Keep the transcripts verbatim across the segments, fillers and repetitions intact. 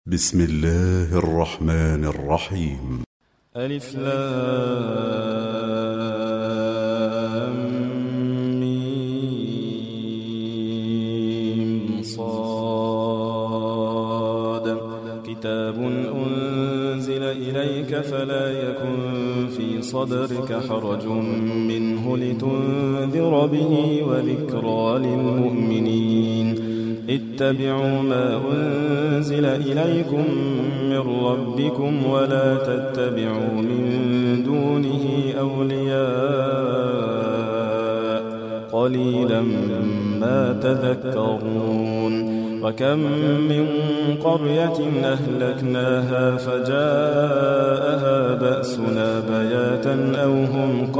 بسم الله الرحمن الرحيم. ألف لام ميم صاد كتاب أنزل إليك فلا يكن في صدرك حرج منه لتنذر به وذكرى للمؤمنين. اتبعوا ما أنزل إليكم من ربكم ولا تتبعوا من دونه أولياء قليلا ما تذكرون. وكم من قرية أهلكناها فجاءها بأسنا بياتا أو هم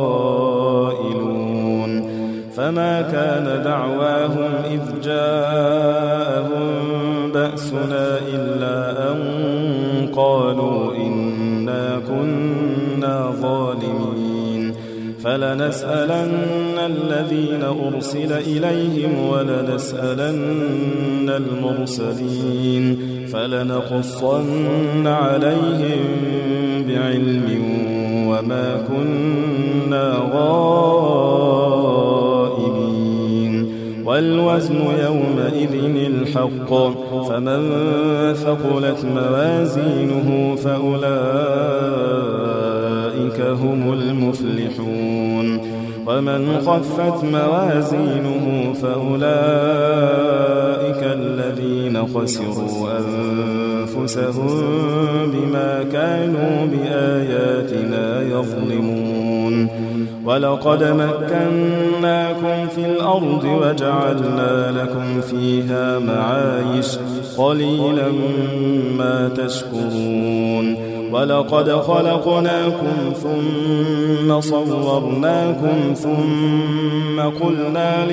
قائلون. فما كان دعواهم إذ جاءهم بأسنا إلا أن قالوا إنا كنا ظالمين. فلنسألن الذين أرسل إليهم ولنسألن المرسلين فلنقصن عليهم بعلم وما كنا غائبين. والوزن يومئذ الحق فمن ثقلت موازينه فأولئك هم المفلحون. ومن خفت موازينه فأولئك الذين خسروا أنفسهم بما كانوا بآياتنا يظلمون. ولقد مكناكم في الأرض وجعلنا لكم فيها معايش قليلا ما تشكرون. ولقد خلقناكم ثم صورناكم ثم قلنا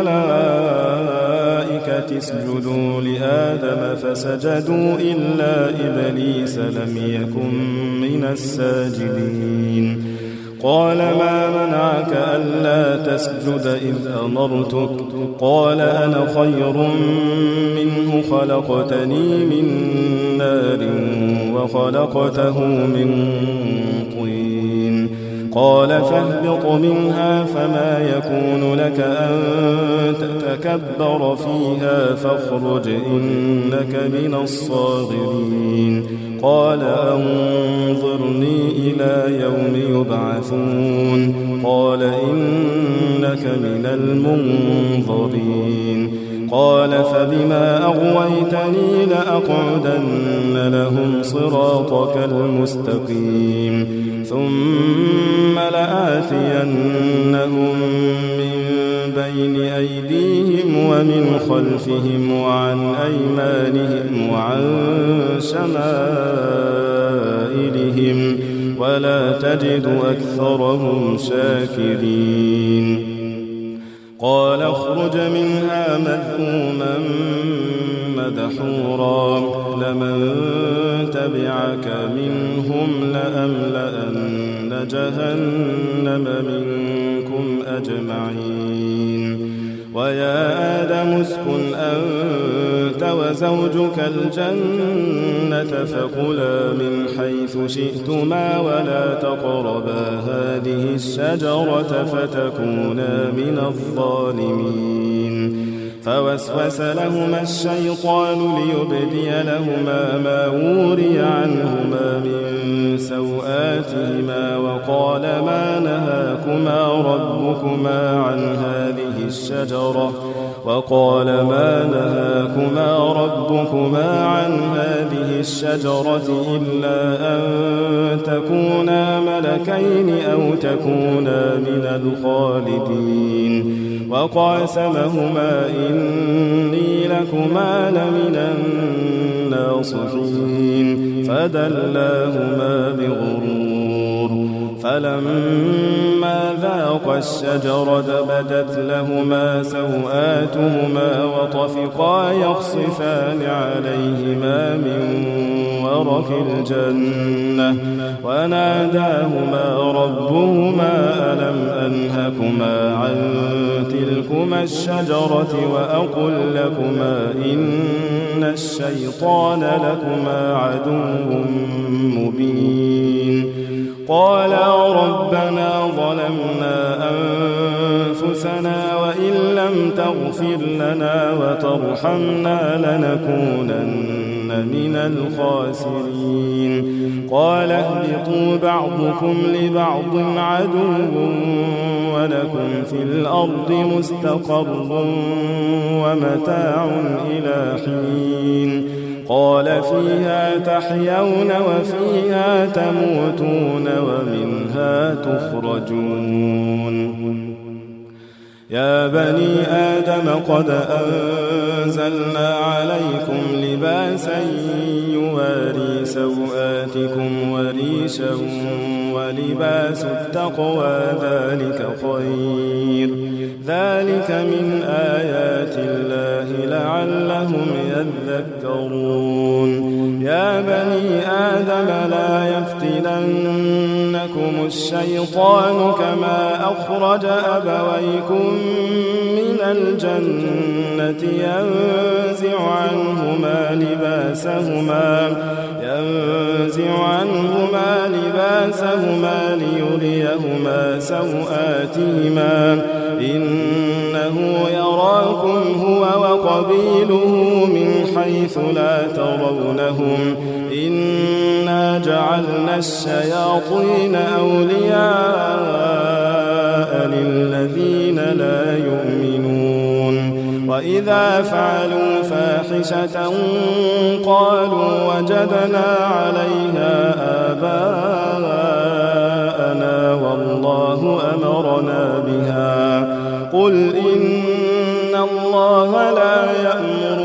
للملائكة اسجدوا لآدم فسجدوا إلا إبليس لم يكن من الساجدين. قال ما منعك ألا تسجد إذ أمرتك؟ قال أنا خير منه خلقتني من نار وخلقته من طين. قال فاهبط منها فما يكون لك أن تتكبر فيها فاخرج إنك من الصاغرين. قال أنظرني إلى يوم يبعثون. قال إنك من المنظرين. قال فبما أغويتني لأقعدن لهم صراطك المستقيم ثم لآتينهم من بين أيديهم ومن خلفهم وعن أيمانهم وعن شمائلهم ولا تجد أكثرهم شاكرين. قال اخرج منها مذءوما مدحورا لمن تبعك منهم لأملأن جهنم منكم أجمعين. ويا آدم اسكن أنت وزوجك الجنة فكلا من حيث شئتما ولا تقربا هذه الشجرة فتكونا من الظالمين. فوسوس لهما الشيطان ليبدي لهما ما وري عنهما من سوآتهما وقال ما نهاكما ربكما عن هذه الشجرة وقال ما نهاكما ربكما عن هذه الشجرة إلا أن تكونا ملكين أو تكونا من الخالدين. وقاسمهما إني لكما لمن الناصحين فدلاهما بغرور. فلما ذاقا الشجرة بدت لهما سوآتهما وطفقا يخصفان عليهما من ورق الجنة وناداهما ربهما ألم أنهكما عن تلكما الشجرة وأقل لكما إن الشيطان لكما عدو مبين قالا ربنا ظلمنا أنفسنا وإن لم تغفر لنا وترحمنا لنكونن من الخاسرين قال اهبطوا بعضكم لبعض عدو ولكم في الأرض مستقر ومتاع إلى حين قال فيها تحيون وفيها تموتون ومنها تخرجون يا بني آدم قد أنزلنا عليكم لباسا يواري سوآتكم وريشا ولباس التقوى ذلك خير ذلك من آيات الله لعلهم يذكرون يا بني آدم لا يفتننكم الشيطان كما أخرج أبويكم من الجنة ينزع عنهما لباسهما ينزع عنهما لباسهما ليريهما سوآتهما إنه يراكم هو وقبيله من حيث لا ترونهم إنا جعلنا الشياطين أولياء للذين لا يؤمنون وإذا فعلوا فاحشة قالوا وجدنا عليها آباءنا والله أمرنا بها قل إن الله لا يأمر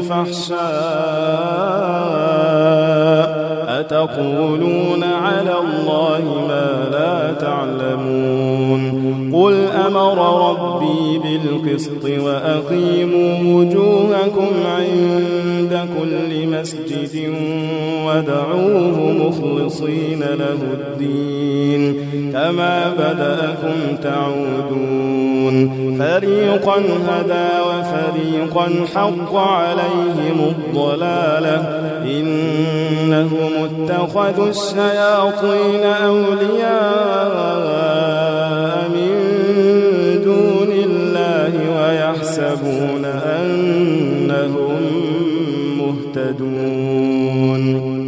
بالفحشاء أتقولون على الله ما لا تعلمون قل أمر ربي بالقسط وأقيموا وجوهكم عند كل مسجد ودعوه مخلصين له الدين كما بدأكم تعودون فريقا هدى وفريقا حق عليهم الضلالة إنهم اتخذوا الشياطين أولياء من دون الله ويحسبون أنهم مهتدون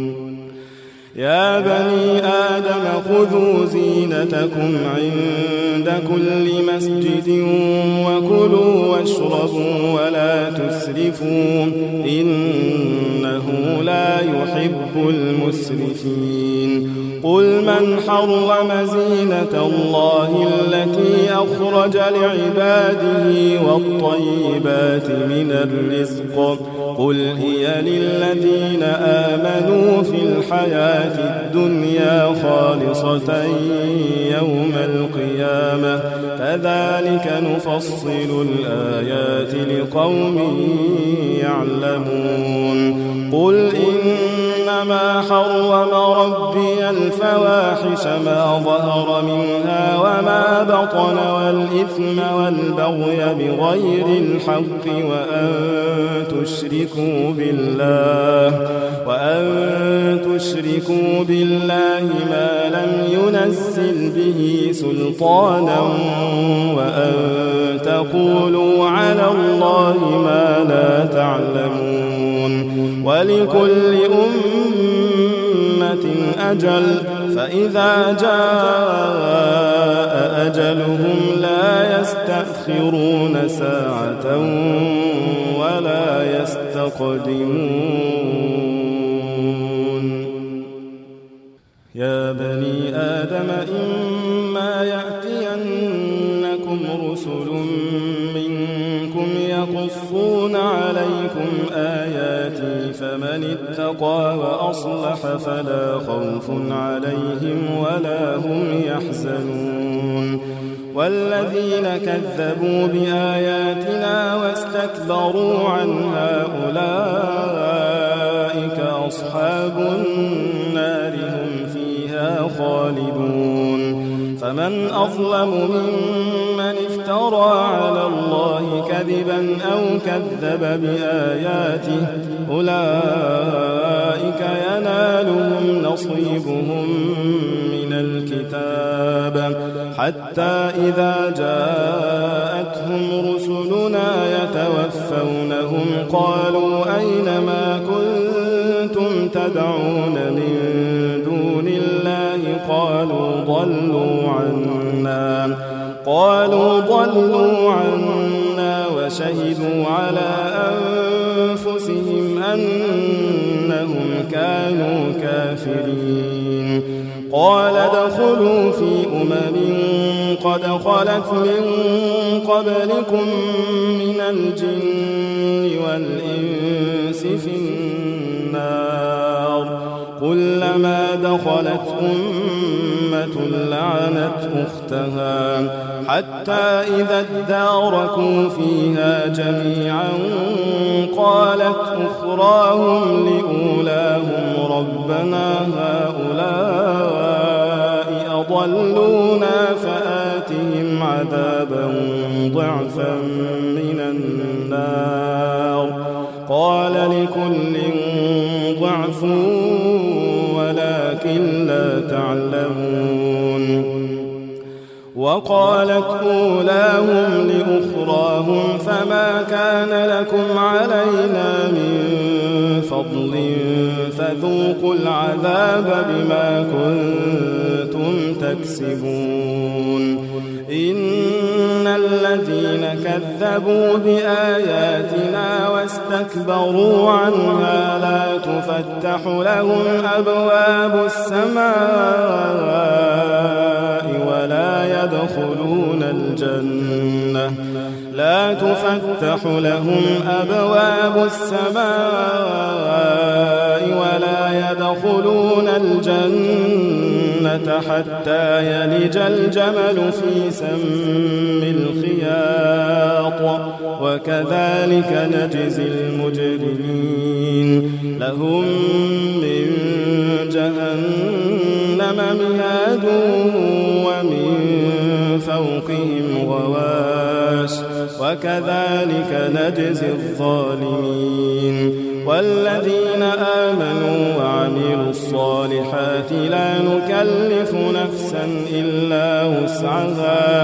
يا بني آدم خذوا زينتكم عند كل مسجد وكلوا واشربوا ولا تسرفوا إنه لا يحب المسرفين قل من حرم زينة الله التي أخرج لعباده والطيبات من الرزق قل هي للذين آمنوا في الحياة الدنيا خالصة يوم القيامة كذلك نفصل الآيات لقوم يعلمون قل إنما حرم ربي الفواحش ما ظهر منها وما بطن والإثم والبغي بغير الحق وأن تشركوا بالله وأن تشركوا بالله ما لم ينزل به سلطانا وأن تقولوا على الله ما لا تعلمون ولكل أمة أجل فإذا جاء أجلهم لا يستأخرون ساعة ولا يستقدمون يا بني آدم إما يأتينكم رسل منكم يقصون عليكم آياتي فمن اتقى وأصلح فلا خوف عليهم ولا هم يحزنون والذين كذبوا بآياتنا واستكبروا عنها أولئك أصحاب النار هم فيها خالدون فمن أظلم ممن افترى افترى على الله كذبا أو كذب بآياته أولئك ينالهم نصيبهم من الكتاب حتى إذا جاءتهم رسلنا يتوفونهم قالوا أين ما كنتم تدعون من دون الله قالوا ضلوا عنا قالوا ضلوا عنا وشهدوا على أنفسهم أنهم كانوا كافرين قال ادخلوا في أمم قد خلت من قبلكم من الجن والإنس في النار كلما دخلت أمة لعنت أختها حتى إذا اداركوا فيها جميعا قالت أخراهم لأولاهم ربنا هؤلاء أضلونا فآتهم عذابا ضعفا من النار قال لكل ضعف ولكن لا تعلمون وقالت أولاهم لأخراهم فما كان لكم علينا من فضل فذوقوا العذاب بما كنتم تكسبون إن الذين كذبوا بآياتنا واستكبروا عنها لا تفتح لهم أبواب السماء ولا يدخلون الجنة لا تفتح لهم أبواب السماء ولا يدخلون الجنة حتى يلج الجمل في سم الخياط وكذلك نجزي المجرمين لهم من جهنم مهاد ومن فوقهم غواش وكذلك نجزي الظالمين والذين آمنوا وعملوا الصالحات لا نكلف نفسا إلا وسعها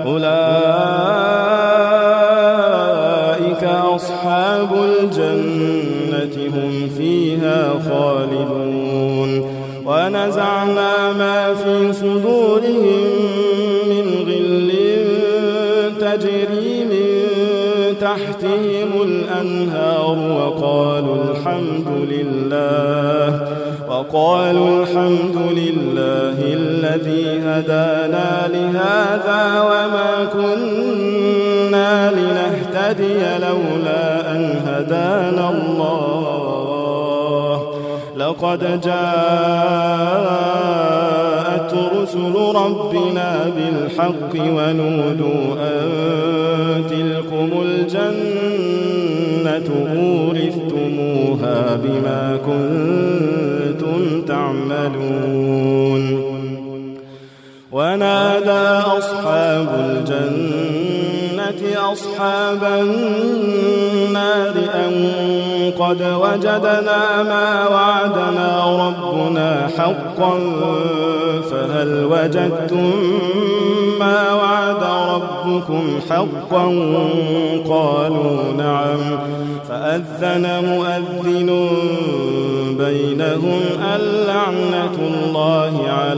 أولئك أصحاب الجنة هم فيها خالدون ونزعنا ما في صدورهم من غل تجري من تحتهم الأنهار وقالوا الحمد لله وقالوا الحمد لله الذي هدانا لهذا وما كنا لنهتدي لولا أن هدانا الله لقد جاءت رسل ربنا بالحق ونودوا أن تلكم الجنة أورثتموها بما كنتم تعملون ونادى أصحاب الجنة أصحاب النار أن قد وجدنا ما وعدنا ربنا حقا فهل وجدتم ما وعد ربكم حقا قالوا نعم فأذن مؤذن بينهم اللعنة الله على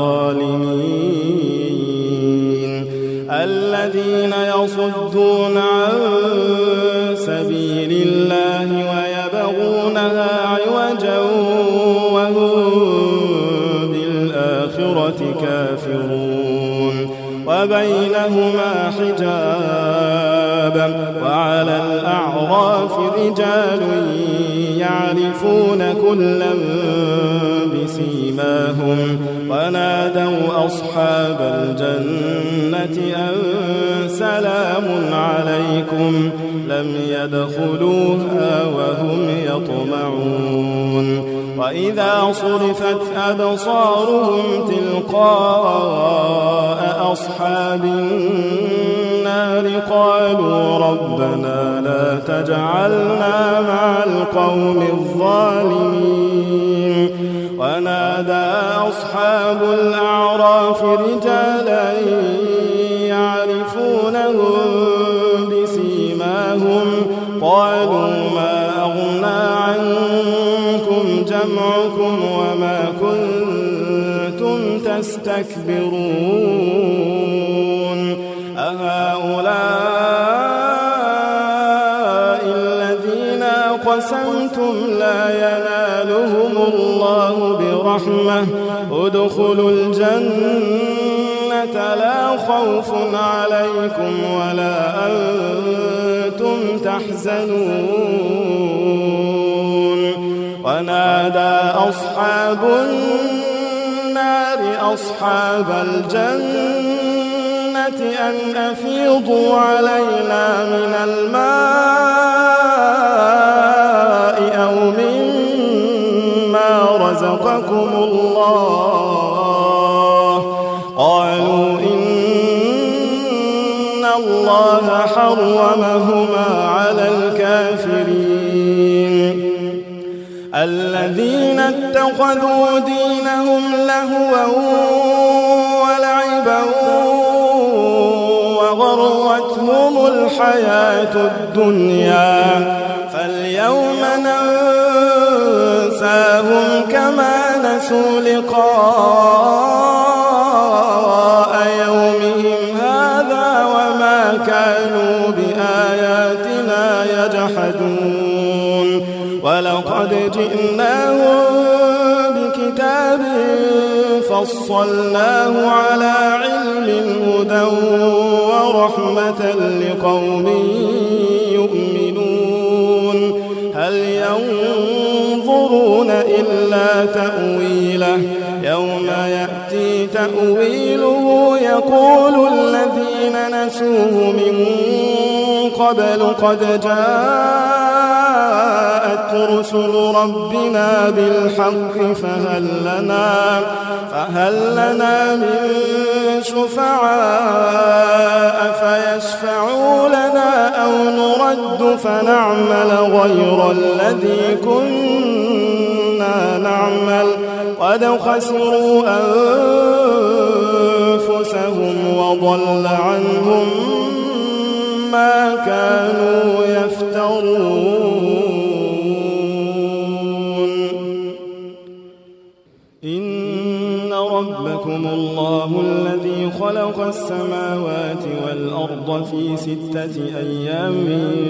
الظالمين الذين يصدون عن سبيل الله ويبغونها عوجا وهم بالآخرة كافرون وبينهما حجاب وعلى الأعراف رجال يعرفون كلا بسيماهم ونادوا أصحاب الجنة أن سلام عليكم لم يدخلوها وهم يطمعون وإذا صرفت أبصارهم تلقاء أصحاب النار النار قالوا ربنا لا تجعلنا مع القوم الظالمين ونادى أصحاب الأعراف رجالا يعرفونهم بسيماهم قالوا ما أغنى عنكم جمعكم وما كنتم تستكبرون أهؤلاء الذين أقسمتم لا ينالهم الله برحمة ادخلوا الجنة لا خوف عليكم ولا أنتم تحزنون ونادى أصحاب النار أصحاب الجنة أن أفيضوا علينا من الماء أو مما رزقكم الله قالوا إن الله حرمهما على الكافرين الذين اتخذوا دينهم لهوا ولعبا وغرتهم الحياة الدنيا فاليوم ننساهم كما نسوا لقاء يومهم هذا وما كانوا بآياتنا يجحدون ولقد جئناهم بكتاب فصلناه على علم هدى ورحمة لقوم يؤمنون هل ينظرون إلا تأويله يوم يأتي تأويله يقول الذين نسوه من قبل قد جاءت رسل ربنا بالحق فهل لنا فهل لنا من شفعاء فيشفعوا لنا أو نرد فنعمل غير الذي كنا نعمل قد خسروا أنفسهم وضل عنهم ما كانوا يفترون إن ربكم الله الذي خلق السماوات والأرض في ستة أيام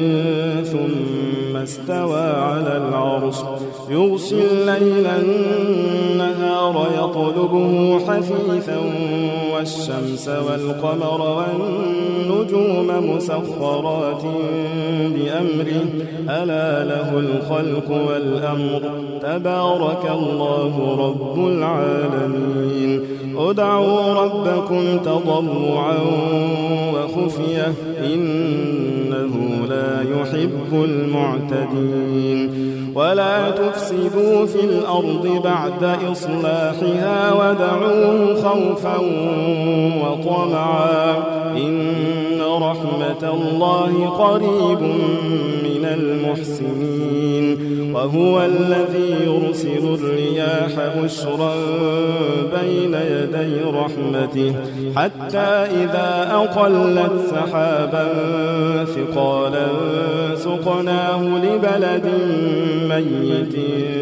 ثم استوى على العرش يغشي الليل النهار يطلبه حثيثا والشمس والقمر والنجوم مسخرات بأمره ألا له الخلق والأمر تبارك الله رب العالمين ادعوا ربكم تضرعا وخفية إنه لا يحب المعتدين ولا تفسدوا في الأرض بعد إصلاحها ودعوه خوفا وطمعا إن رحمة الله قريب من المحسنين وهو الذي يرسل الرياح بشرا بين يدي رحمته حتى إذا أقلت سحابا ثقالا سقناه لبلد ميت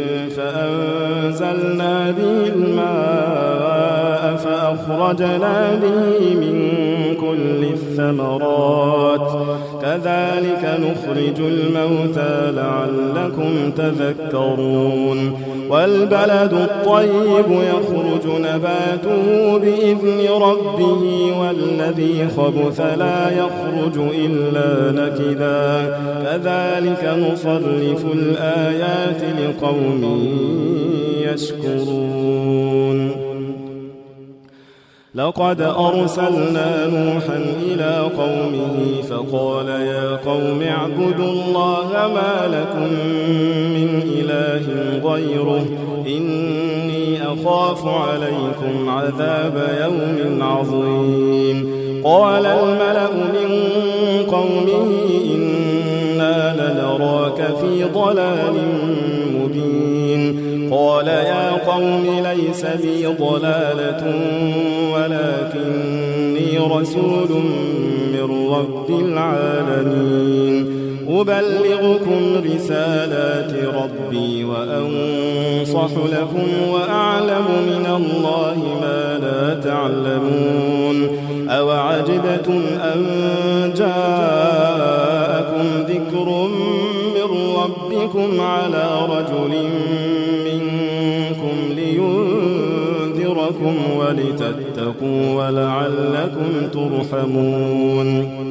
فأنزلنا به الماء فأخرجنا به من كل الثمرات كذلك نخرج الموتى لعلكم تذكرون والبلد الطيب يخرج نباته بإذن ربه والذي خبث لا يخرج إلا نكدا كذلك نصرف الآيات لقوم يشكرون لقد أرسلنا نوحا إلى قومه فقال يا قوم اعبدوا الله ما لكم من إله غيره إني أخاف عليكم عذاب يوم عظيم. قال الملأ من قومه إنا لنراك في ضلال مبين. قال يا قوم ليس بي ضلالة ولكني رسول من رب العالمين أبلغكم رسالات ربي وأنصح لكم وأعلم من الله ما لا تعلمون. أوعجبتم أن جاءكم ذكر من ربكم على رجل منكم لينذركم ولتتقوا ولعلكم ترحمون.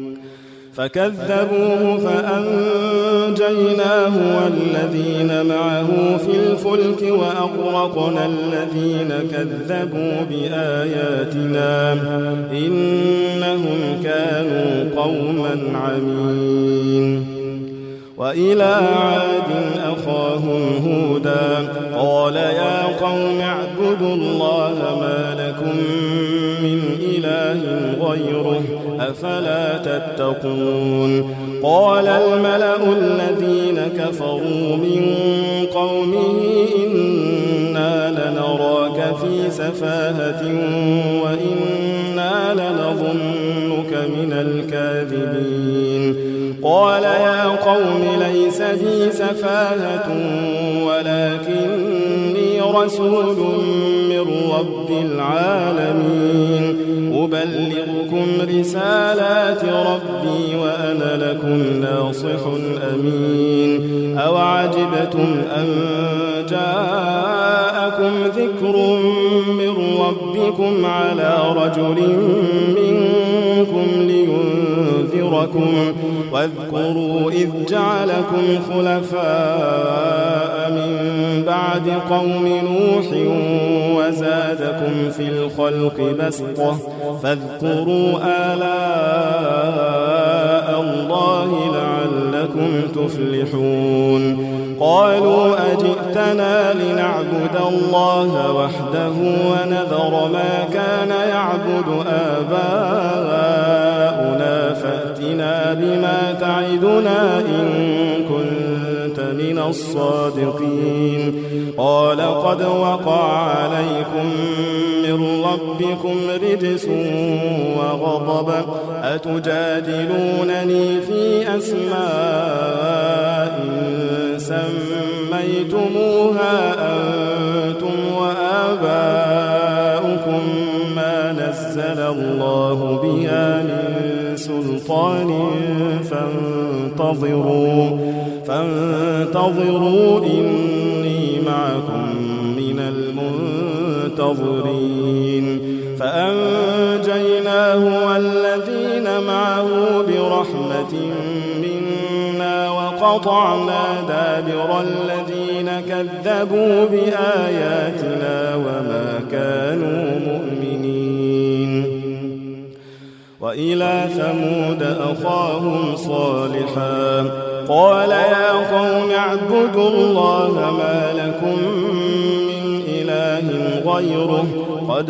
فكذبوه فأنجيناه والذين معه في الفلك وأغرقنا الذين كذبوا بآياتنا إنهم كانوا قوما عمين. وإلى عاد أخاهم هودا قال يا قوم اعبدوا الله ما لكم من إله غيره أفلا تتقون. قال الملأ الذين كفروا من قومه إنا لنراك في سفاهة وإنا لنظنك من الكاذبين. قال يا قوم ليس بي سفاهة ولكني رسول من رب العالمين أبلغكم رسالات ربي وأنا لكم ناصح أمين. أوعجبتم أن جاءكم ذكر من ربكم على رجل منكم لينذركم واذكروا إذ جعلكم خلفاء من بعد قوم نوح وزادكم في الخلق بسطة فاذكروا آلاء الله لعلكم تفلحون. قالوا أجئتنا لنعبد الله وحده ونذر ما كان يعبد آباؤنا فأتنا بما تعدنا إن كنت من الصادقين. قال قد وقع عليكم من ربكم رجس وغضب أتجادلونني في أسماء سميتموها أنتم وآباؤكم ما نزل الله بها من سلطان فانتظروا فانتظروا إني معكم من المنتظرين. فأنجيناه والذين معه برحمة منا وقطعنا دابر الذين كذبوا بآياتنا وما كانوا مؤمنين. وإلى ثمود أخاهم صالحا قال يا قوم اعبدوا الله ما لكم من إله غيره قد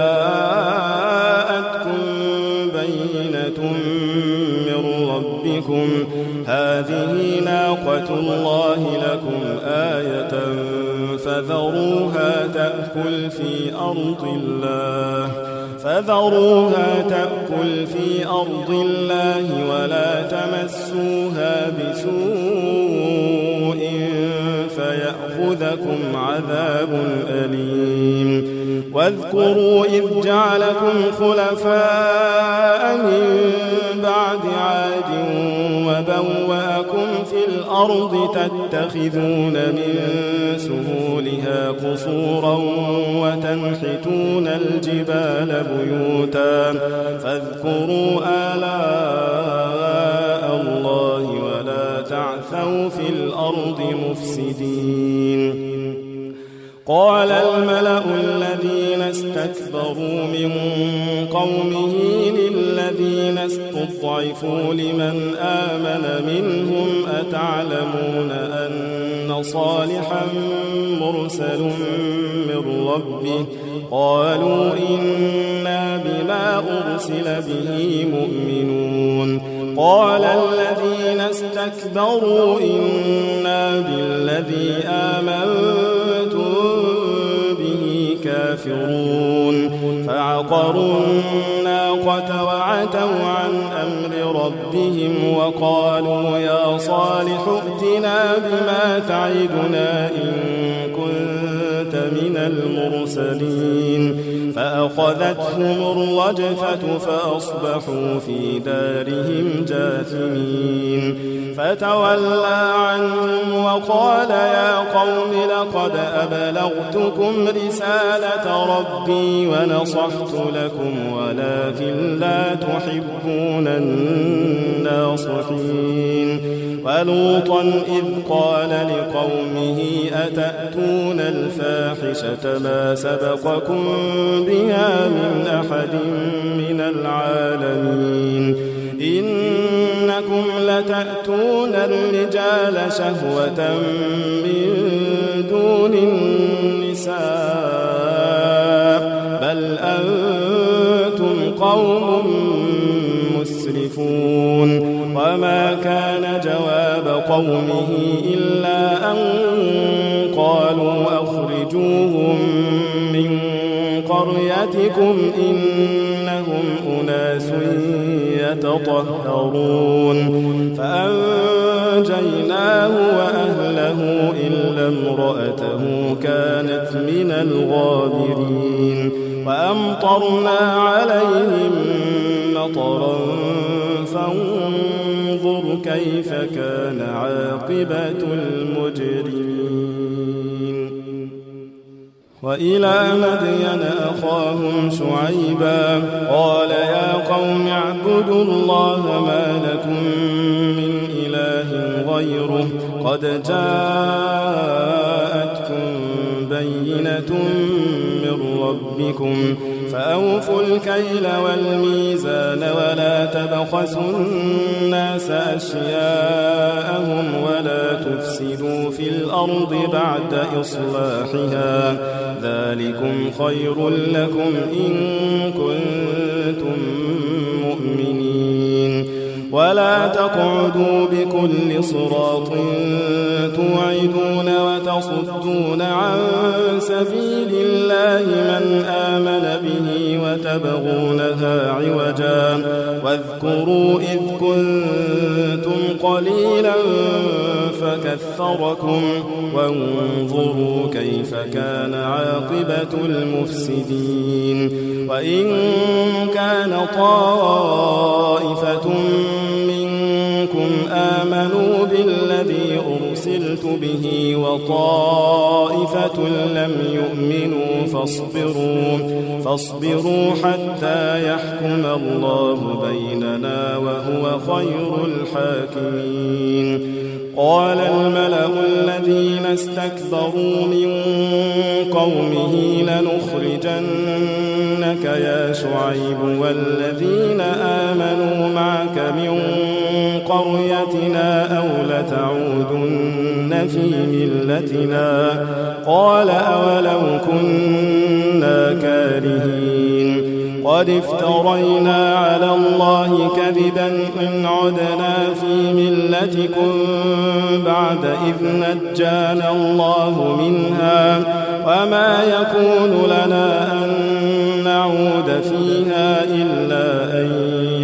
جاءتكم بينة من ربكم هذه ناقة الله لكم آية فذروها تأكل في أرض الله فذروها تأكل في أرض الله ولا تمسوها بسوء فيأخذكم عذاب أليم. واذكروا إذ جعلكم خلفاء من بعد عاد وبوأكم في الأرض تتخذون من سهولها قصورا وتنحتون الجبال بيوتا فاذكروا آلاء الله ولا تعثوا في الأرض مفسدين. قال الملأ الذين استكبروا من قومه للذين استضعفوا لمن آمن منهم أتعلمون أن صالحا مرسل من ربه قالوا إنا بما أرسل به مؤمنون قال الذين استكبروا إنا بالذي آمنتم به كافرون فعقروا الناقة وعتوا عن أمر ربهم وقالوا يا صالح ائتنا بما تعدنا إن كنت من المرسلين فأخذتهم الرجفة فأصبحوا في دارهم جاثمين فتولى عنهم وقال يا قوم لقد أبلغتكم رسالة ربي ونصحت لكم ولكن لا تحبون الناصحين ولوطا إذ قال لقومه أتأتون الفاحشة ما سبقكم بها من أحد من العالمين إنكم لتأتون الرجال شهوة من دون النساء بل أنتم قوم مسرفون وما كان جواب قومه إلا أن قالوا أخرجوهم من قريتكم إنهم أناس يتطهرون فأنجيناه وأهله إلا امرأته كانت من الغابرين وأمطرنا عليهم مطرا فانظر كيف كان عاقبة المجرمين وإلى مدين أخاهم شعيبا قال يا قوم اعبدوا الله ما لكم من إله غيره قد جاءتكم بينة من ربكم فأوفوا الكيل والميزان ولا تبخسوا الناس أشياءهم ولا تفسدوا في الأرض بعد إصلاحها ذلكم خير لكم إن كنتم مؤمنين ولا تقعدوا بكل صراط توعدون وتصدون عن سبيل الله من آمن به وتبغونها عوجا واذكروا إذ كنتم قليلا فكثركم وانظروا كيف كان عاقبة المفسدين وإن كان طائفة منكم آمنوا بالذي أرسلت به وطائفة لم يؤمنوا فاصبروا فاصبروا حتى يحكم الله بيننا وهو خير الحاكمين قال الملأ الذين استكبروا من قومه لنخرجنك يا شعيب والذين آمنوا معك من قريتنا أو لتعودن في ملتنا قال أولو كنا كارهين قد افترينا على الله كذبا إن عدنا في ملتكم بعد إذ نجانا الله منها وما يكون لنا أن نعود فيها إلا أن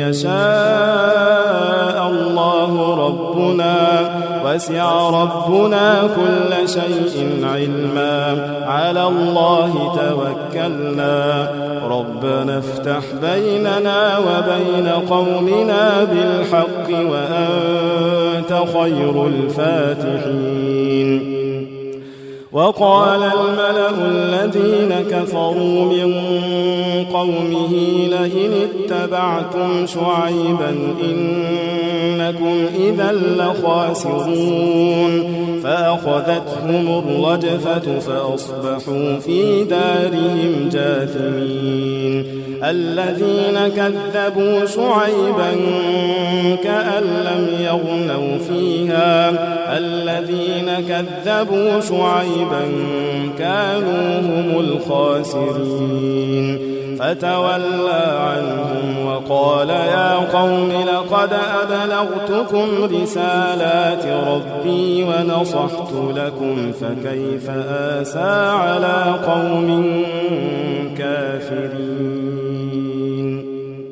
يشاء الله ربنا وسع ربنا كل شيء علما على الله توكلنا ربنا افتح بيننا وبين قومنا بالحق وأنت خير الفاتحين وقال الملأ الذين كفروا من قومه لئن اتبعتم شعيبا إنكم إذا لخاسرون فأخذتهم الرجفة فأصبحوا في دارهم جاثمين الذين كذبوا شعيبا كأن لم يغنوا فيها الذين كذبوا شعيبا كانوا هم الخاسرين فتولى عنهم وقال يا قوم لقد أبلغتكم رسالات ربي ونصحت لكم فكيف آسى على قوم كافرين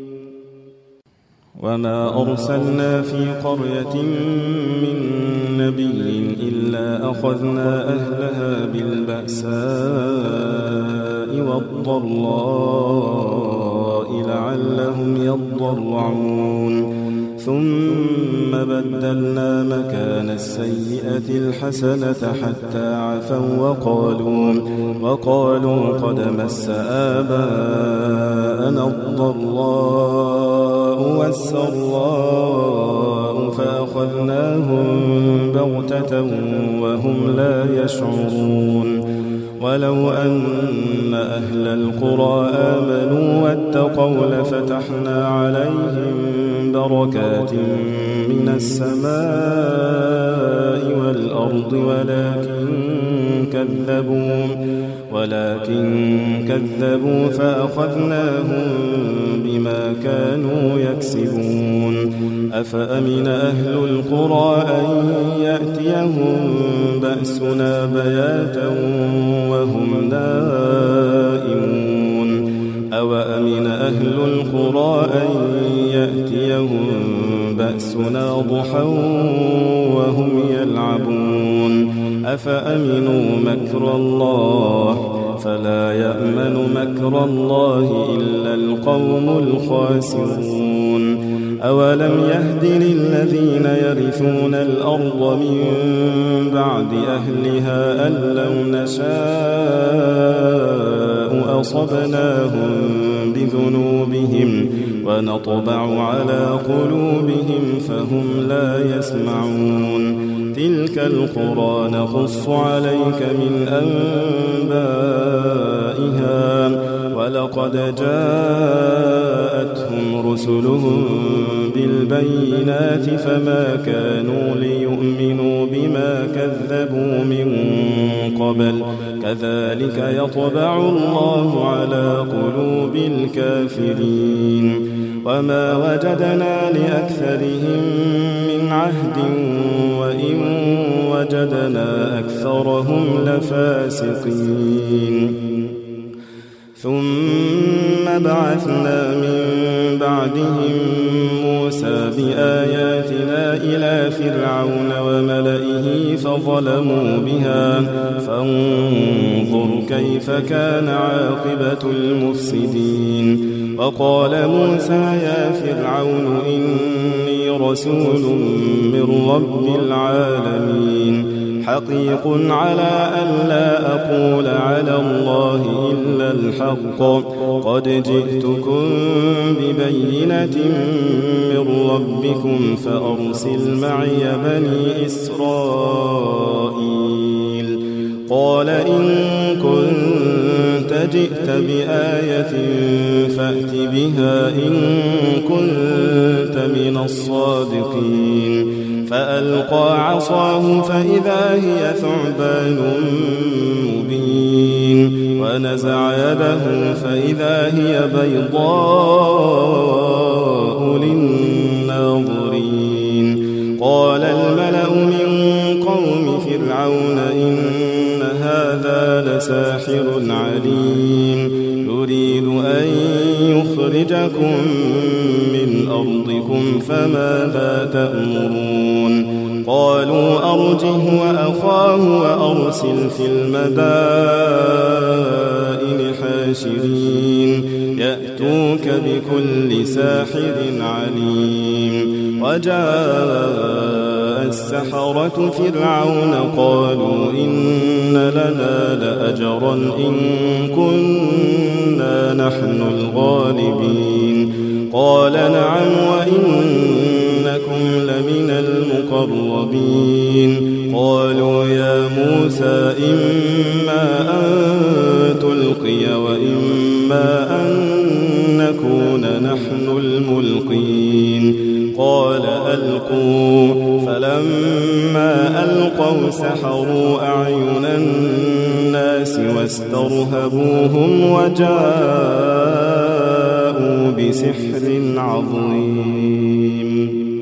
وما أرسلنا في قرية من نبي إلا أخذنا أهلها بالبأساء والضراء لعلهم يضرعون ثم بدلنا مكان السيئة الحسنة حتى عفوا وقالوا وقالوا قد مس آباءنا الضراء والسراء فأخذناهم بغتة وهم لا يشعرون ولو أن أهل القرى آمنوا واتقوا لفتحنا عليهم بركات من السماء والأرض ولكن كذبوا ولكن كذبوا فأخذناهم بما كانوا يكسبون أفأمن أهل القرى أن يأتيهم بأسنا بياتا وهم نائمون أوأمن أهل القرى أن يأتيهم بأسنا ضحى وهم يلعبون أفأمنوا مكر الله فلا يأمن مكر الله إلا القوم الخاسرون أولم يهد للذين يرثون الأرض من بعد أهلها أن لو نشاء أصبناهم بذنوبهم ونطبع على قلوبهم فهم لا يسمعون تلك القرى نقص عليك من أنبائها ولقد جاءتهم رسلهم بالبينات فما كانوا ليؤمنوا بما كذبوا من قبل كذلك يطبع الله على قلوب الكافرين وما وجدنا لأكثرهم من عهد وإن وجدنا أكثرهم لفاسقين ثم بعثنا من بعدهم موسى بآياتنا إلى فرعون وملئه فظلموا بها فانظر كيف كان عاقبة المفسدين وقال موسى يا فرعون إني رسول من رب العالمين حقيق على أن لا أقول على الله إلا الحق قد جئتكم ببينة من ربكم فأرسل معي بني إسرائيل قال إن كنت جئت بآية فأت بها إن كنت من الصادقين فألقى عصاه فإذا هي ثعبان مبين ونزع يده فإذا هي بيضاء للناظرين قال الملأ من قوم فرعون إن هذا لساحر عليم يريد أن يخرجكم من أرضكم فماذا تأمرون قالوا أرجه وأخاه وأرسل في المدائن حاشرين يأتوك بكل ساحر عليم وجاء السحرة فرعون قالوا إن لنا لأجرا إن كنا نحن الغالبين قال نعم وإنكم لمن المقربين قالوا موسى إما أن تلقي وإما أن نكون نحن الملقين قال ألقوا فلما ألقوا سحروا أعين الناس واسترهبوهم وجاءوا بسحر عظيم.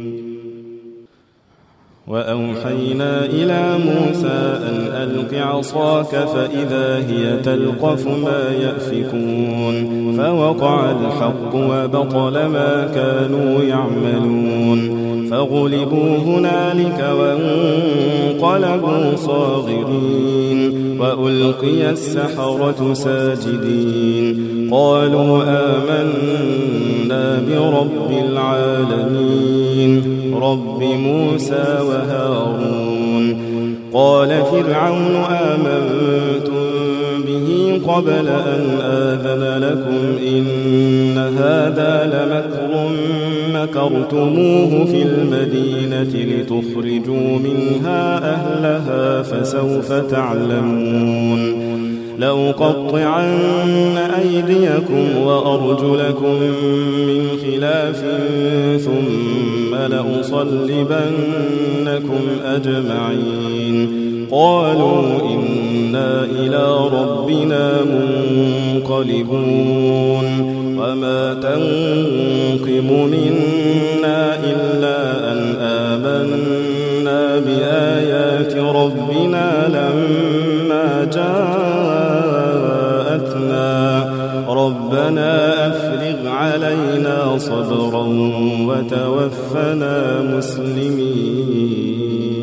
وأوحينا إلى موسى أن ألق عصاك فإذا هي تلقف ما يأفكون فوقع الحق وبطل ما كانوا يعملون فغلبوا هنالك وانقلبوا صاغرين وألقي السحرة ساجدين قالوا آمنا برب العالمين رب موسى وهارون. قال فرعون آمنتم به قبل أن آذن لكم إن هذا لمكر مكرتموه في المدينة لتخرجوا منها أهلها فسوف تعلمون لأقطعن أيديكم وأرجلكم من خلاف ثم لأصلبنكم أجمعين قالوا إنا إلى ربنا منقلبون وما تنقم منا إلا أن آمنا بآيات ربنا لما جاءتنا ربنا أفرغ علينا صبرا وتوفنا مسلمين.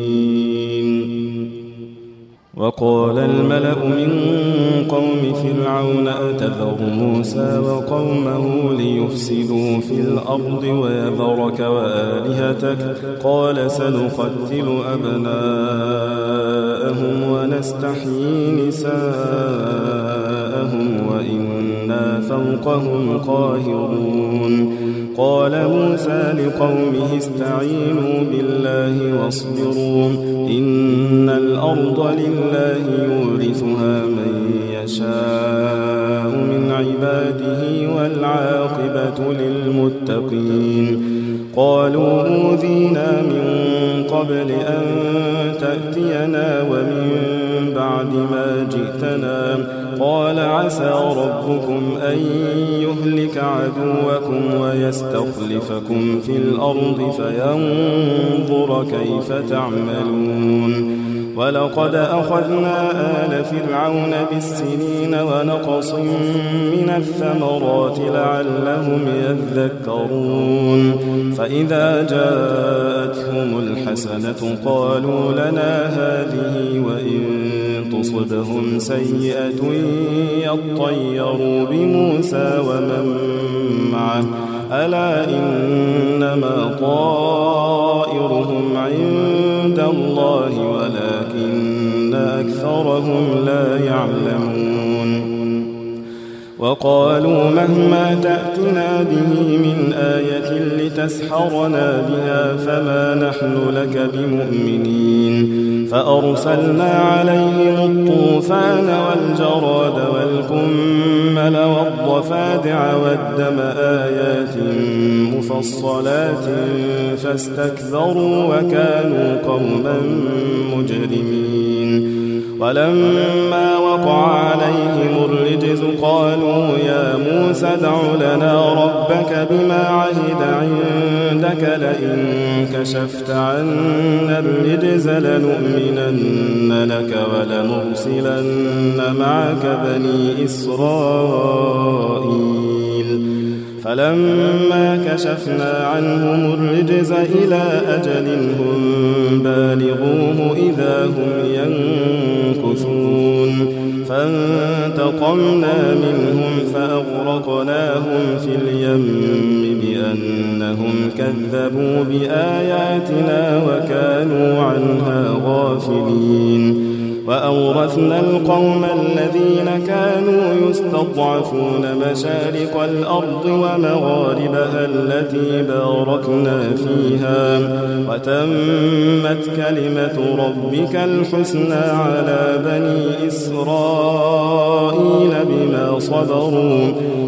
وقال الملأ من قوم فرعون أتذر موسى وقومه ليفسدوا في الأرض ويذرك وآلهتك قال سنقتل أبناءهم ونستحيي نساءهم وإنا فوقهم قاهرون. قال موسى لقومه استعينوا بالله واصبروا إن الأرض لله يورثها من يشاء من عباده والعاقبة للمتقين. قالوا أوذينا من قبل أن تأتينا ومن بعد ما جئتنا قال عسى ربكم أن يهلك عدوكم ويستخلفكم في الأرض فينظر كيف تعملون. ولقد أخذنا آل فرعون بالسنين ونقص من الثمرات لعلهم يذكرون فإذا جاءتهم الحسنة قالوا لنا هذه وإن تصبهم سيئة يطيروا بموسى ومن معه ألا إنما طائرهم عند الله ولكن أكثرهم لا يعلمون. وقالوا مهما تأتنا به من آية لتسحرنا بها فما نحن لك بمؤمنين. فأرسلنا عليهم الطوفان والجراد والقمل والضفادع والدم آيات مفصلات فاستكبروا وكانوا قوما مجرمين. ولما وقع عليهم الرجز قالوا يا موسى ادع لنا ربك بما عهد عندك لئن كشفت عنا الرجز لنؤمنن لك ولنرسلن معك بني إسرائيل. فلما كشفنا عنهم الرجز إلى أجل هم بالغوه إذا هم ينكثون فانتقمنا منهم فأغرقناهم في اليم بأنهم كذبوا بآياتنا وكانوا عنها غافلين. وأورثنا القوم الذين كانوا يستضعفون مشارق الأرض ومغاربها التي باركنا فيها وتمت كلمة ربك الحسنى على بني إسرائيل بما صبروا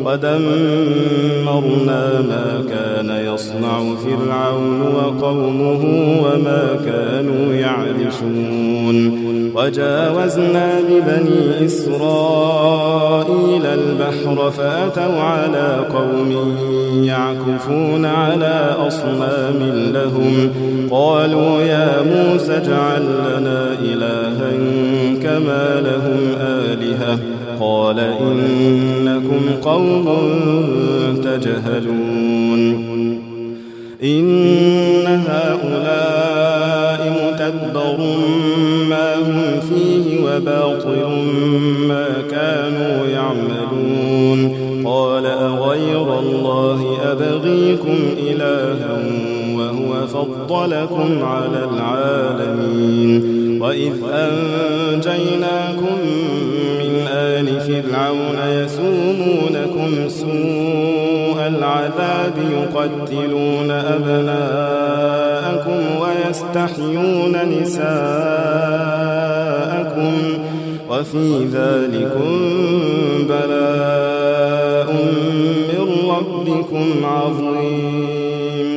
ودمرنا ما كان يصنع فرعون وقومه وما كانوا يعرشون وجاوزنا ببني إسرائيل البحر فأتوا على قوم يعكفون على أصنام لهم قالوا يا موسى اجعل لنا إلها كما لهم آلهة قال إنكم قوم تجهلون إن هؤلاء متبر ما هم فيه وباطل ما كانوا يعملون قال أغير الله أبغيكم إلها وهو فضلكم على العالمين وإذ أنجيناكم من آل فرعون يسومونكم سوء العذاب يقتلون أبناءكم ويستحيون نساءكم وفي ذلكم بلاء من ربكم عظيم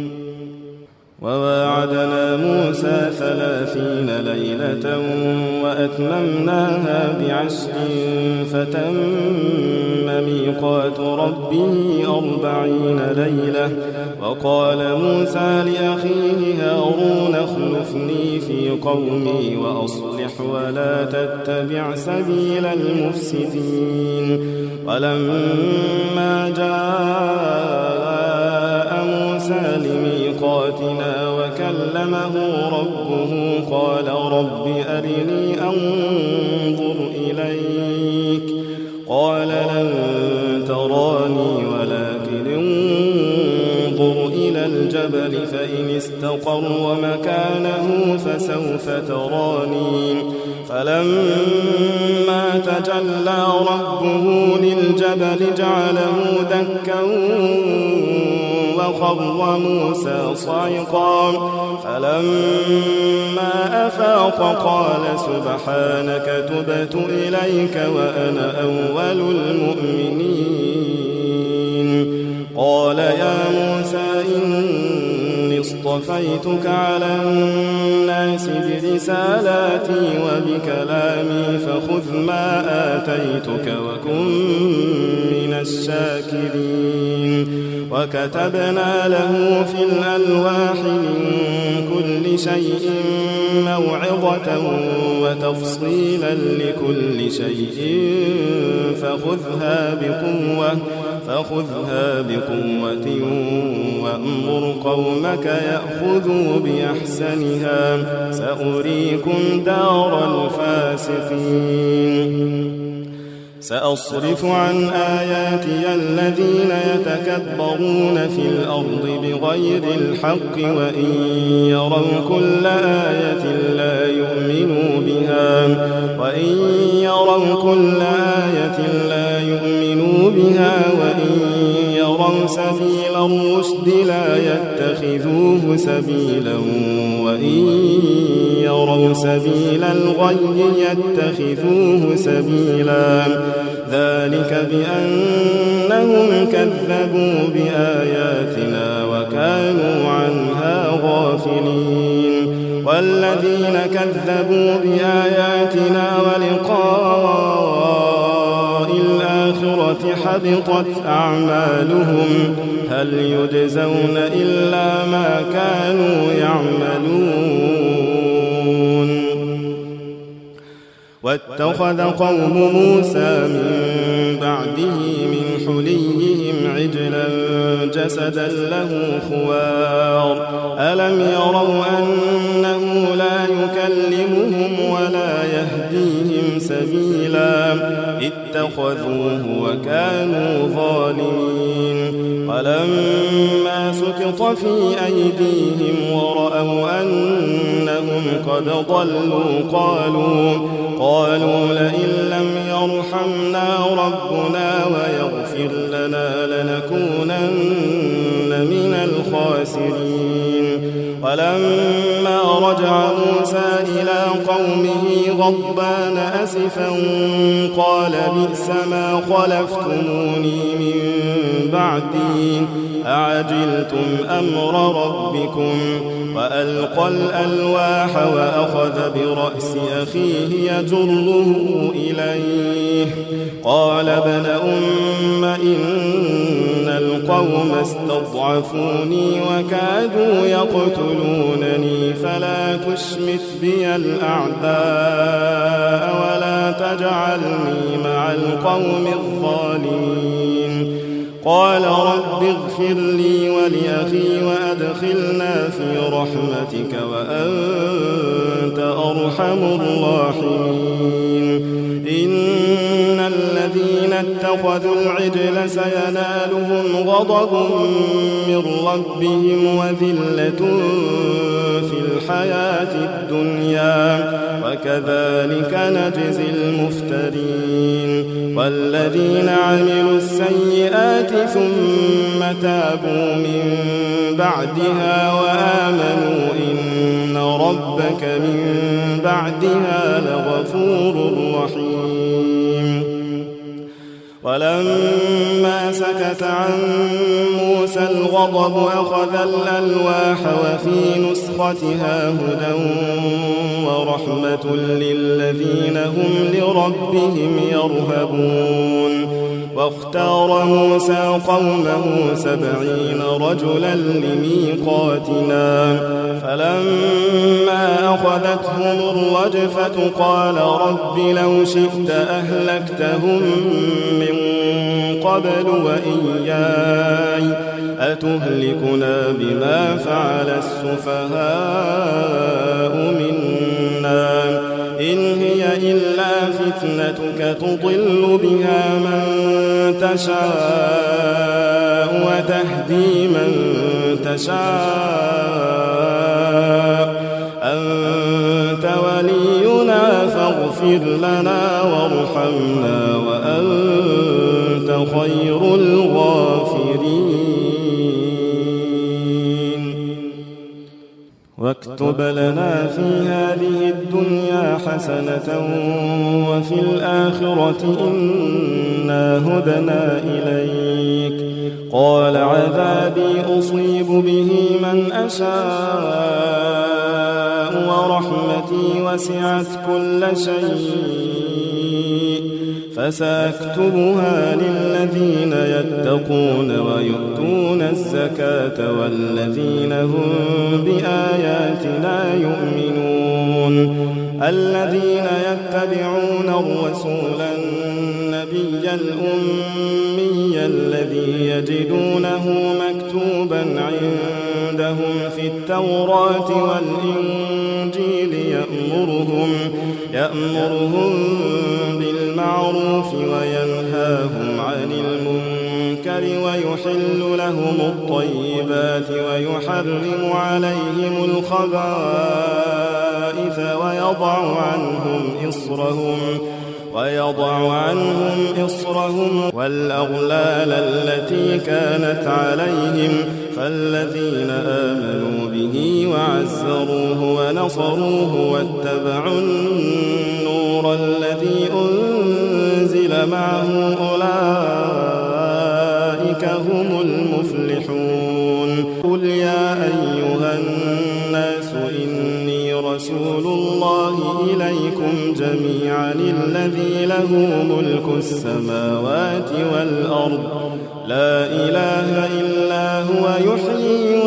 وواعدنا موسى ثلاثين ليلة وأتممناها بعشر فتم ميقات ربه أربعين ليلة وقال موسى لأخيه هارون اخلفني في قومي وأصلح ولا تتبع سبيل المفسدين ولما جاء موسى لميقاتنا وكلمه ربه قال رب أرني أنظر إليك قال لن تراني ولكن انظر إلى الجبل فإن استقر مكانه فسوف تراني فلما تجلى ربه للجبل جعله دكا وخر موسى صعقا فلما أفاق قال سبحانك تبت إليك وأنا أول المؤمنين قال يا موسى إني اصطفيتك على الناس برسالاتي وبكلامي فخذ ما آتيتك وكن من الشاكرين وكتبنا له في الألواح من كل شيء موعظة وتفصيلا لكل شيء فخذها بقوة فخذها بقوة وأمر قومك يأخذوا بأحسنها سأريكم دار الفاسقين سأصرف عن آياتي الذين يتكبرون في الأرض بغير الحق وإن يروا كل آية لا يؤمنوا بها وإن يروا كل آية لا يؤمنوا بها وإن يروا سبيل الرشد لا يتخذوه سبيلا وإن يروا سبيل الغي يتخذوه سبيلا ذلك بأنهم كذبوا بآياتنا وكانوا عنها غافلين والذين كذبوا بآياتنا ولقاء الآخرة حبطت أعمالهم هل يجزون إلا ما كانوا يعملون واتخذ قوم موسى من بعده من حليهم عجلا جسدا له خوار ألم يروا أنه لا يكلمهم ولا يهديهم سبيلا اتخذوه وكانوا ظالمين ولما سقط في أيديهم ورأوا أنهم قد ضلوا قالوا قالوا لئن لم يرحمنا ربنا ويغفر لنا لنكونن من الخاسرين ولما رجع موسى إلى قومه غضبان أسفا قال بئس ما خلفتموني من بعدي أعجلتم أمر ربكم وألقى الألواح وأخذ برأس أخيه يجره إليه قال ابن أم إن القوم استضعفوني وكادوا يقتلونني فلا تشمت بي الأعداء ولا تجعلني مع القوم الظالمين قال رب اغفر لي ولأخي وأدخلنا في رحمتك وأنت أرحم الراحمين إن الذين اتخذوا العجل سينالهم غضب من ربهم وذلة في الحياة الدنيا وكذلك نجزي المفترين والذين عملوا السيئات ثم تابوا من بعدها وآمنوا إن ربك من بعدها لغفور رحيم ولما سكت عن موسى الغضب أخذ الألواح وفي نسختها هدى ورحمة للذين هم لربهم يرهبون واختار موسى قومه سبعين رجلا لميقاتنا فلما أخذتهم الرجفة قال رب لو شئت أهلكتهم من قبل وإياي أتهلكنا بما فعل السفهاء منا إن هي إلا فتنتك تضل بها من تشاء وتهدي من تشاء أنت ولينا فاغفر لنا وارحمنا وأنت خير الغافرين واكتب لنا في هذه الدنيا حسنة وفي الآخرة إنا هدنا إليك قال عذابي أصيب به من أشاء ورحمتي وسعت كل شيء فسأكتبها للذين يتقون ويؤتون الزكاة والذين هم بآياتنا يؤمنون الذين يتبعون الرسول النبي الأمي الذي يجدونه مكتوبا عندهم في التوراة والإنجيل يأمرهم يأمرهم بالمعروف وينهاهم عن المنكر ويحل لهم الطيبات ويحرم عليهم الخبائث ويضع عنهم إصرهم ويضع عنهم إصرهم والأغلال التي كانت عليهم فالذين آمنوا به وعزروه ونصروه واتبعوا النور الذي أنزل معه أولئك هم المفلحون قل يا أيها الناس إني رسول الله إليكم جميعا الذي له ملك السماوات والأرض لا إله إلا هو يحيي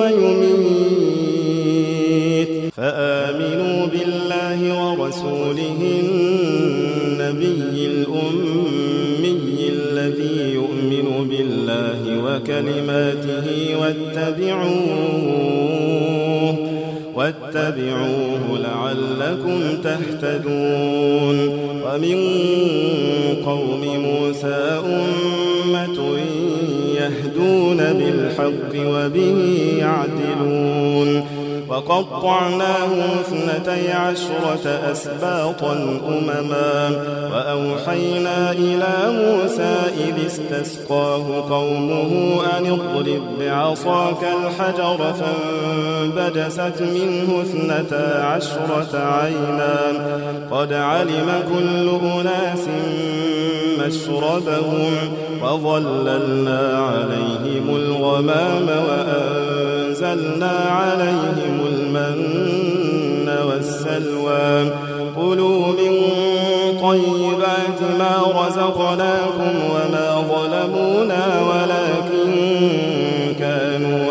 ويميت فآمنوا بالله ورسوله النبي الأمي الذي يؤمن بالله وكلماته واتبعوه واتبعوه لعلكم تهتدون ومن قوم موسى أمة يهدون بالحق وبه يعدلون وقطعناه اثنتي عشرة أسباطا أمما وأوحينا إلى موسى إذ استسقاه قومه أن اضرب بعصاك الحجر فانبجست منه اثنتا عشرة عينا قد علم كل أناس مشربهم وظللنا عليهم الغمام وأنزلنا عليهم المن والسلوى كلوا من طيبات ما رزقناكم وما ظلمونا ولكن كانوا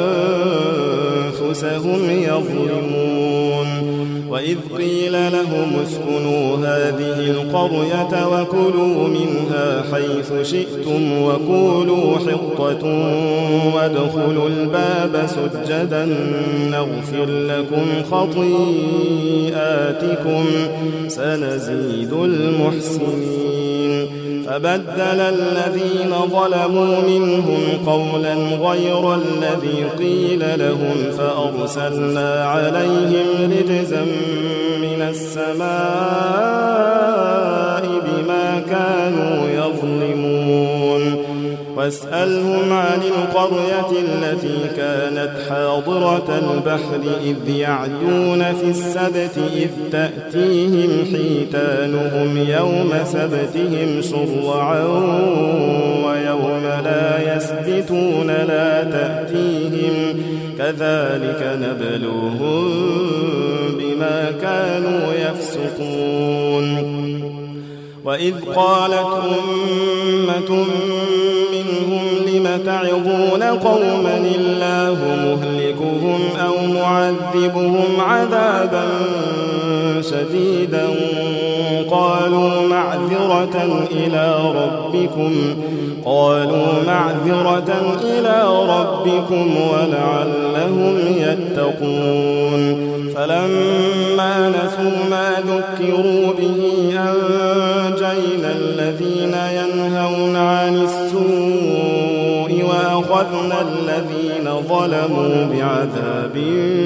أنفسهم يظلمون وإذ قيل لهم اسكنوا هذه القرية وكلوا منها حيث شئتم وقولوا حطة وادخلوا الباب سجدا نغفر لكم خطيئاتكم سنزيد المحسنين فبدل الذين ظلموا منهم قولا غير الذي قيل لهم فأرسلنا عليهم رجزا من السماء بما كانوا يظلمون واسألهم عن القرية التي كانت حاضرة البحر إذ يعدون في السبت إذ تأتيهم حيتانهم يوم سبتهم شرعا ويوم لا يسبتون لا تأتيهم كذلك نبلوهم بما كانوا يفسقون وإذ قالت أمة منهم لم تعظون قوما الله مهلكهم أو معذبهم عذابا شديدا قالوا معذرة إلى ربكم قالوا معذرة إلى ربكم ولعلهم يتقون فلما نسوا ما ذكروا به أنجينا الذين ينهون عن السوء وأخذنا الذين ظلموا بعذاب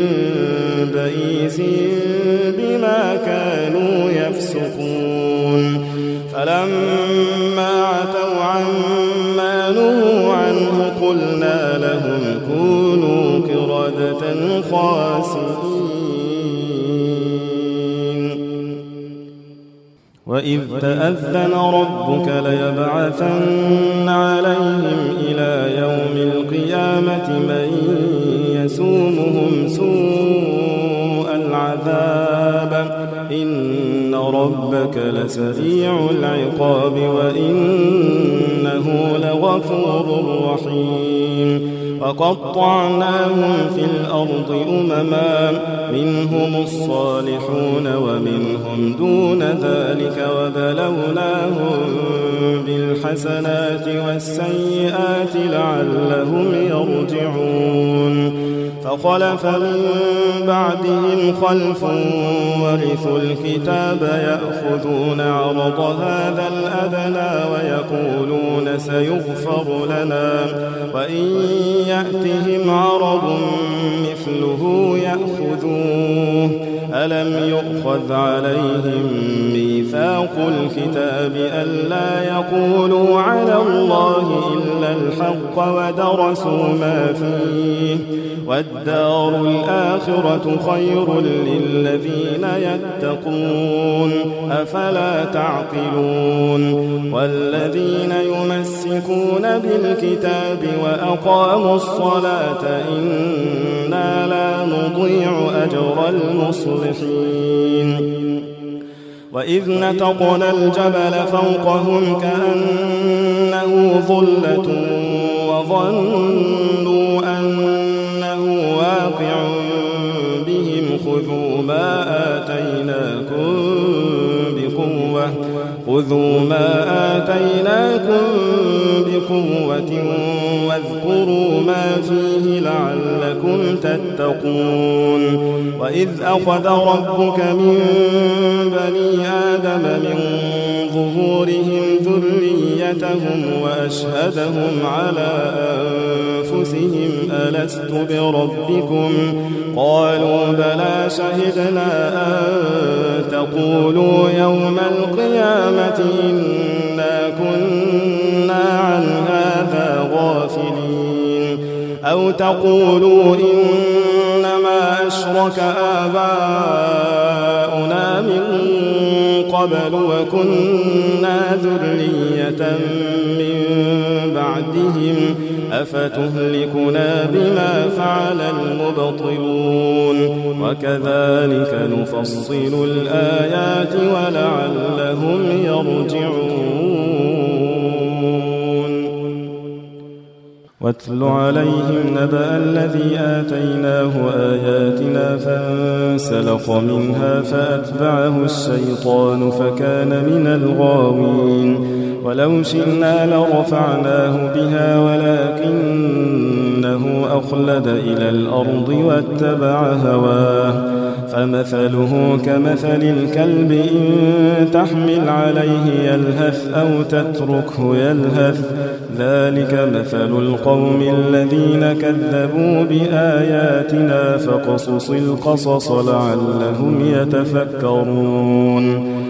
بئيس بما كانوا يفسقون فلما عتوا عما نهوا عنه قلنا لهم كونوا قردة خاسئين وإذ تأذن ربك ليبعثن عليهم إلى يوم القيامة من يسومهم سوء العذاب إن ربك لسريع العقاب وإنه لغفور رحيم وقطعناهم في الأرض أمما منهم الصالحون ومنهم دون ذلك وبلوناهم بالحسنات والسيئات لعلهم يرجعون فخلف من بعدهم خلف ورثوا الكتاب يأخذون عرض هذا الأدنى ويقولون سيغفر لنا وإن يأتهم عرض مثله يأخذوه ألم يؤخذ عليهم ميثاق الكتاب ألا يقولوا على الله إلا الحق ودرسوا ما فيه والدار الآخرة خير للذين يتقون أفلا تعقلون والذين يمسكون بالكتاب وأقاموا الصلاة إنا لا نضيع أجر المصلحين وإذ نتقنا الجبل فوقهم كأنه ظلة وظنوا أنه واقع بهم خذوا ما آتيناكم بقوة خذوا ما آتيناكم قوة واذكروا ما فيه لعلكم تتقون. وإذ أخذ ربك من بني آدم من ظهورهم ذريتهم وأشهدهم على أنفسهم ألست بربكم قالوا بلى شهدنا أن تقولوا يوم القيامة إنا كنا عن هذا غافلين أو تقولوا إنما أشرك آباؤنا من قبل وكنا ذرية من بعدهم أفتهلكنا بما فعل المبطلون وكذلك نفصل الآيات ولعلهم يرجعون. واتل عليهم نبأ الذي آتيناه آياتنا فانسلخ منها فأتبعه الشيطان فكان من الغاوين. ولو شئنا لرفعناه بها ولكنه أخلد إلى الأرض واتبع هواه فمثله كمثل الكلب إن تحمل عليه يلهث أو تتركه يلهث ذلك مثل القوم الذين كذبوا بآياتنا فقصص القصص لعلهم يتفكرون.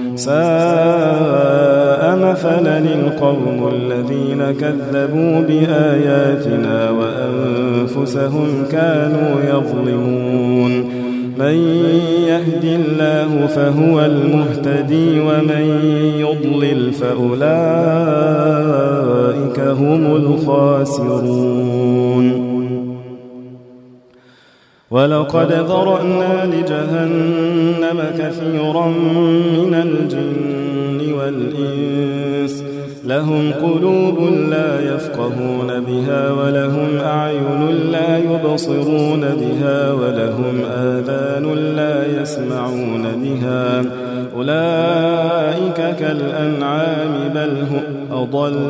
ساء مثلا القوم الذين كذبوا بآياتنا وأنفسهم كانوا يظلمون. من يهد الله فهو المهتدي ومن يضلل فأولئك هم الخاسرون. ولقد ذرأنا لجهنم كثيرا من الجن والإنس لهم قلوب لا يفقهون بها ولهم أعين لا يبصرون بها ولهم آذان لا يسمعون بها أولئك كالأنعام بل هم أضل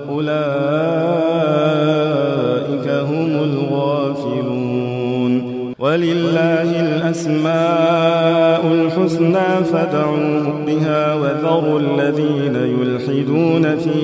أولئك هم الغافلون. ولله الأسماء الحسنى فادعوه بها وذروا الذين يلحدون في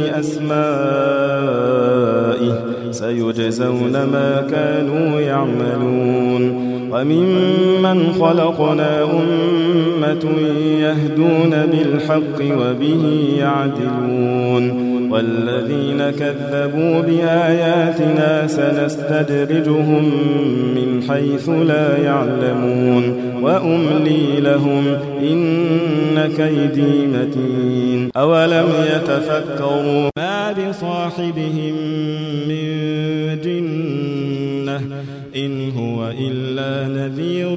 أسمائه سيجزون ما كانوا يعملون. وممن خلقنا أمة يهدون بالحق وبه يعدلون. والذين كذبوا بآياتنا سنستدرجهم من حيث لا يعلمون وأملي لهم إن كيدي متين. أولم يتفكروا ما بصاحبهم من جنة إن هو إلا نذير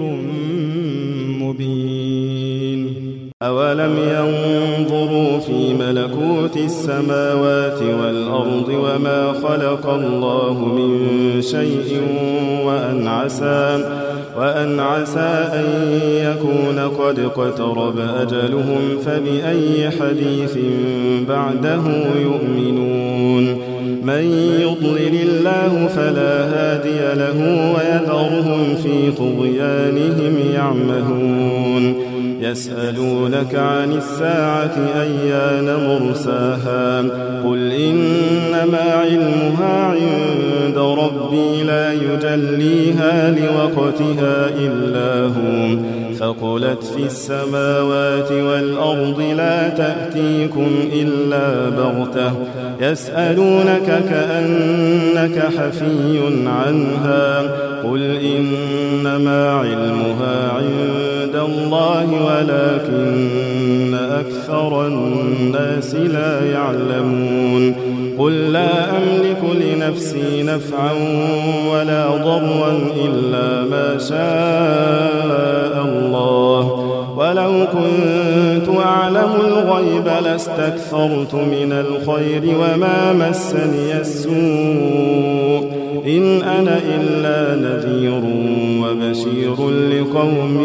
مبين. أولم ينظروا في ملكوت السماوات والأرض وما خلق الله من شيء وأن عسى, وأن عسى أن يكون قد اقترب أجلهم فبأي حديث بعده يؤمنون. من يضلل الله فلا هادي له ويذرهم في طغيانهم يعمهون. يسألونك عن الساعة أيان مرساها قل إنما علمها عند ربي لا يجليها لوقتها إلا هو ثقلت في السماوات والأرض لا تأتيكم إلا بغتة يسألونك كأنك حفي عنها قل إنما علمها عند الله ولكن أكثر الناس لا يعلمون. قل لا أملك لنفسي نفعا ولا ضرا إلا ما شاء الله ولو كنت أعلم الغيب لاستكثرت من الخير وما مسني السوء إن أنا إلا نذير وبشير لقوم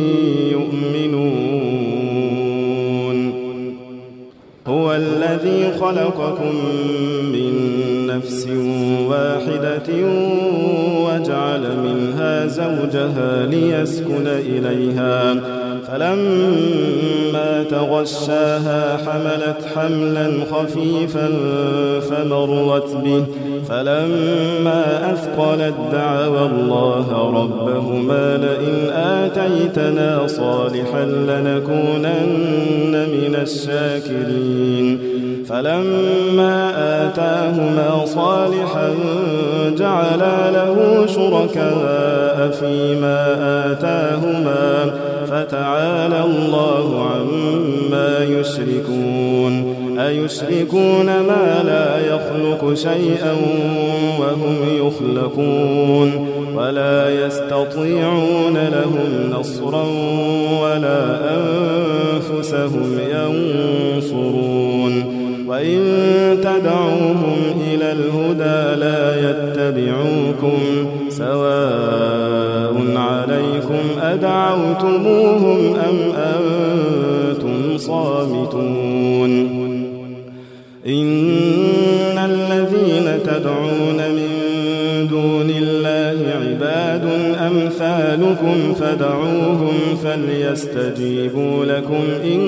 يؤمنون. هو الذي خلقكم من نفس واحدة وجعل منها زوجها ليسكن إليها فلما تغشاها حملت حملا خفيفا فمرت به فلما أثقلت دعوا الله ربهما لئن آتيتنا صالحا لنكونن من الشاكرين فلما آتاهما صالحا جعلا له شركاء فيما آتاهما فتعالى الله عما يشركون أيشركون ما لا يخلق شيئا وهم يخلقون ولا يستطيعون لهم نصرا ولا أنفسهم ينصرون وإن تدعوهم إلى الهدى لا يتبعوكم سواء عليكم أدعوتموهم أم أنتم صامتون إن الذين تدعون من دون الله عباد أمثالكم فدعوهم فليستجيبوا لكم إن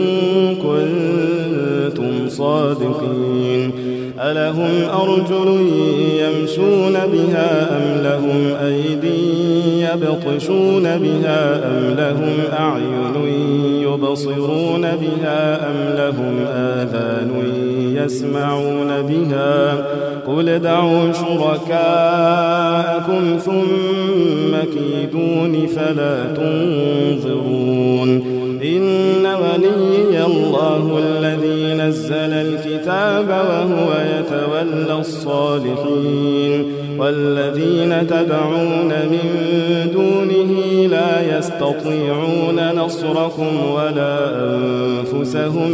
كنتم صادقين ألهم أرجل يمشون بها أم لهم أيدي يبطشون بها أم لهم أعين يبصرون بها أم لهم آذان يسمعون بها قل ادعوا شركاءكم ثم كيدون فلا تنظرون إن وليي الله الذي نزل الكتاب وهو يتولى الصالحين والذين تدعون من دونه لا يستطيعون نصركم ولا أنفسهم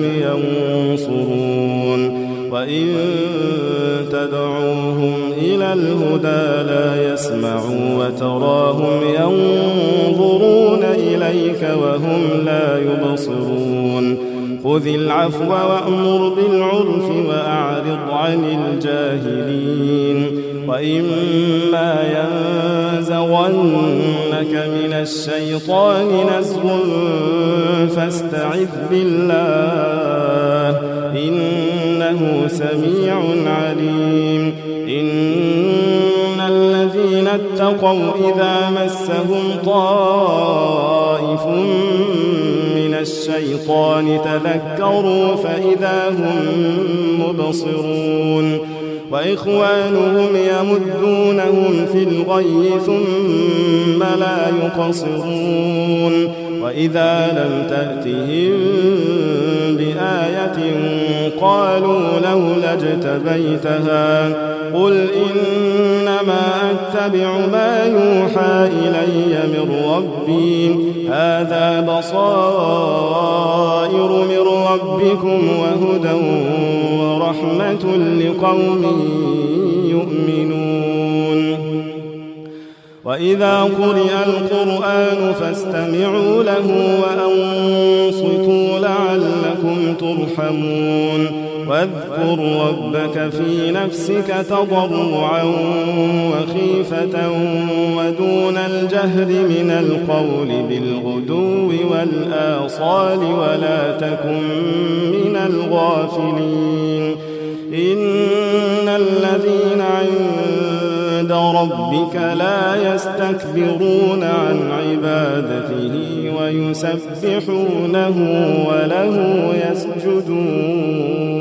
ينصرون وإن تدعوهم إلى الهدى لا يسمعوا وتراهم ينظرون إليك وهم لا يبصرون خذ العفو وأمر بالعرف وأعرض عن الجاهلين وإما ينزغنك من الشيطان نزغ فاستعذ بالله إنه سميع عليم إن الذين اتقوا إذا مسهم طائف من الشيطان تذكروا فإذا هم مبصرون وإخوانهم يمدونهم في الغي ثم لا يقصرون وإذا لم تأتهم بآية قالوا لولا اجتبيتها قل إنما أتبع ما يوحى إلي من ربي هذا بصائر من ربكم وهدى ورحمة لقوم يؤمنون وإذا قرئ القرآن فاستمعوا له وأنصتوا لعلكم ترحمون واذكر ربك في نفسك تضرعا وخيفة ودون الجهر من القول بالغدو والآصال ولا تكن من الغافلين إن الذين عند ربك لا يستكبرون عن عبادته ويسبحونه وله يسجدون